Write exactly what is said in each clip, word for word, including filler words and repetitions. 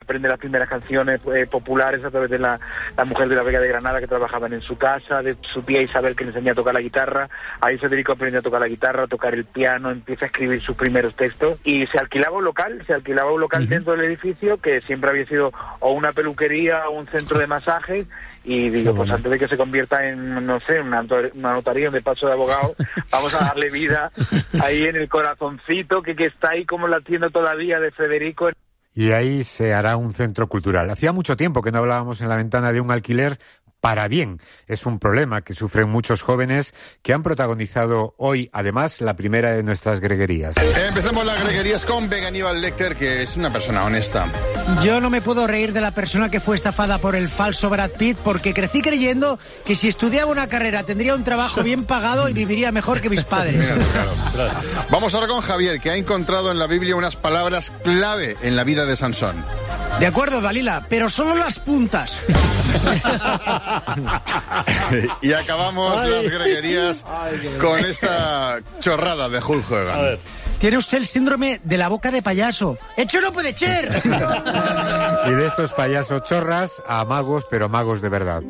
aprende las primeras canciones eh, populares a través de la, la mujer de la Vega de Granada que trabajaban en su casa, de su tía Isabel que le enseña a tocar la guitarra. Ahí Federico aprende a tocar la guitarra, a tocar el piano, empieza a escribir sus primeros textos y se alquilaba un local, se alquilaba un local uh-huh. dentro del edificio que siempre había sido o una peluquería o un centro de masajes. Y digo, pues antes de que se convierta en, no sé, una, una notaría, un despacho de abogado, vamos a darle vida ahí en el corazoncito que, que está ahí como latiendo todavía de Federico. Y ahí se hará un centro cultural. Hacía mucho tiempo que no hablábamos en La Ventana de un alquiler para bien. Es un problema que sufren muchos jóvenes que han protagonizado hoy, además, la primera de nuestras greguerías. Empecemos las greguerías con Vega Aníbal Lecter, que es una persona honesta. Yo no me puedo reír de la persona que fue estafada por el falso Brad Pitt, porque crecí creyendo que si estudiaba una carrera tendría un trabajo bien pagado y viviría mejor que mis padres. Mira, claro. Vamos ahora con Javier, que ha encontrado en la Biblia unas palabras clave en la vida de Sansón. De acuerdo, Dalila, pero solo las puntas. Y acabamos ay. las greguerías ay, con esta chorrada de Hulk Hogan. A ver. Tiene usted el síndrome de la boca de payaso. ¡Hecho no puede ser! Y de estos payasos chorras a magos, pero magos de verdad.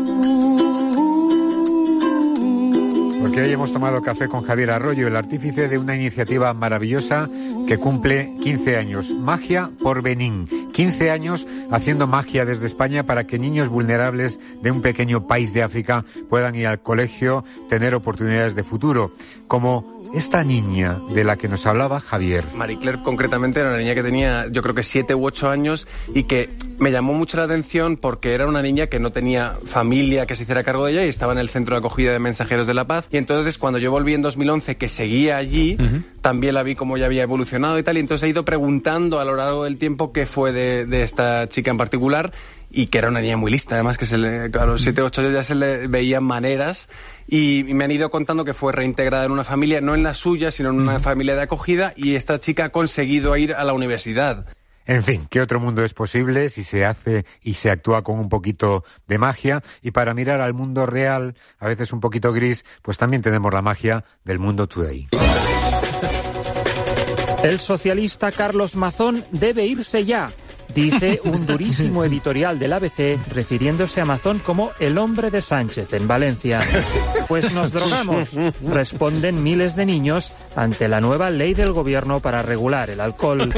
Porque hoy hemos tomado café con Javier Arroyo, el artífice de una iniciativa maravillosa que cumple quince años. Magia por Benín. quince años haciendo magia desde España para que niños vulnerables de un pequeño país de África puedan ir al colegio, tener oportunidades de futuro. Como esta niña de la que nos hablaba Javier. Marie Claire concretamente era una niña que tenía yo creo que siete u ocho años y que me llamó mucho la atención porque era una niña que no tenía familia que se hiciera cargo de ella y estaba en el centro de acogida de Mensajeros de la Paz. Y entonces cuando yo volví en dos mil once que seguía allí, uh-huh. también la vi como ya había evolucionado y tal, y entonces he ido preguntando a lo largo del tiempo qué fue de, de esta chica en particular. Y que era una niña muy lista, además que se le, a los siete u ocho años ya se le veían maneras y me han ido contando que fue reintegrada en una familia, no en la suya, sino en una familia de acogida, y esta chica ha conseguido ir a la universidad. En fin, ¿qué otro mundo es posible si se hace y se actúa con un poquito de magia? Y para mirar al mundo real, a veces un poquito gris, pues también tenemos la magia del Mundo Today. El socialista Carlos Mazón debe irse ya, dice un durísimo editorial del A B C refiriéndose a Mazón como el hombre de Sánchez en Valencia. Pues nos drogamos, responden miles de niños ante la nueva ley del gobierno para regular el alcohol.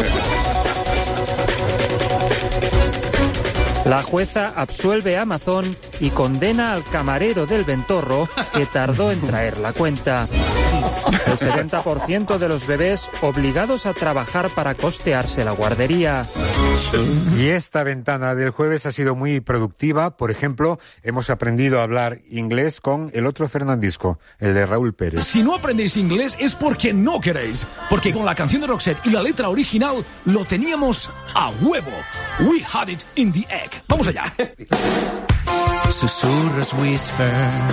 La jueza absuelve a Mazón y condena al camarero del Ventorro que tardó en traer la cuenta. El setenta por ciento de los bebés obligados a trabajar para costearse la guardería. Y esta ventana del jueves ha sido muy productiva. Por ejemplo, hemos aprendido a hablar inglés con el otro Fernandisco, el de Raúl Pérez. Si no aprendéis inglés es porque no queréis, porque con la canción de Roxette y la letra original lo teníamos a huevo. We had it in the egg. Vamos allá. Susurros whisper,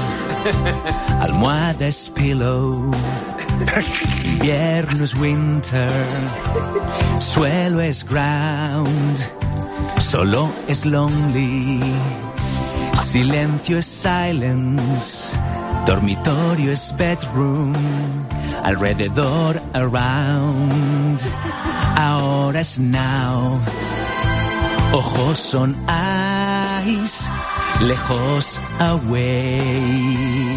almohadas pillow, invierno es winter, suelo es ground, solo es lonely, silencio es silence, dormitorio es bedroom, alrededor around, ahora es now, ojos son eyes, lejos away.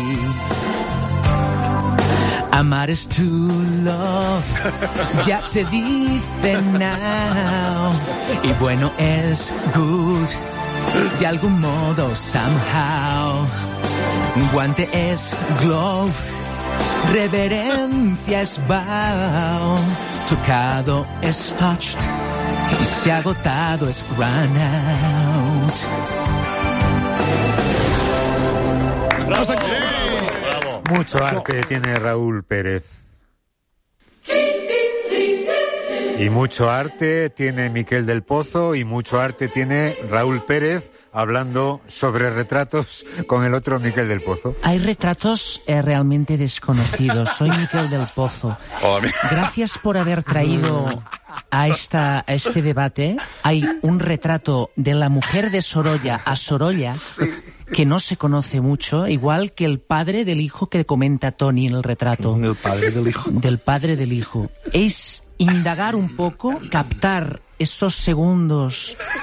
Amar es to love, ya se dice now. Y bueno es good, de algún modo somehow. Guante es glove, reverencia es bow. Tocado es touched, y se ha agotado es run out. ¡Bravo! ¡Bravo! Mucho arte tiene Raúl Pérez. Y mucho arte tiene Miquel del Pozo y mucho arte tiene Raúl Pérez hablando sobre retratos con el otro Miquel del Pozo. Hay retratos eh, realmente desconocidos. Soy Miquel del Pozo. Gracias por haber traído a, esta, a este debate. Hay un retrato de la mujer de Sorolla a Sorolla que no se conoce mucho, igual que el padre del hijo que comenta Tony en el retrato. El padre del hijo. Del padre del hijo. Es indagar un poco, captar esos segundos